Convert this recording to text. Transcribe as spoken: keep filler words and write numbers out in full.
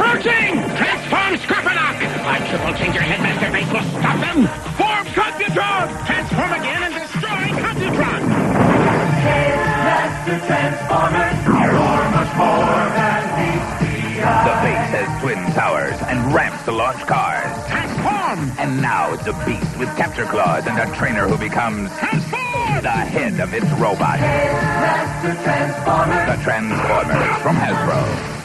Approaching! Transform Scrappernock! Our triple changer headmaster base will stop them! Form Computron! Transform again and destroy Computron! Headmaster Transformers, you're much more than meets the eye. The base has twin towers and ramps to launch cars. Transform! And now it's a beast with capture claws and a trainer who becomes... Transform! the head of its robot. Headmaster Transformers. The Transformers from Hasbro.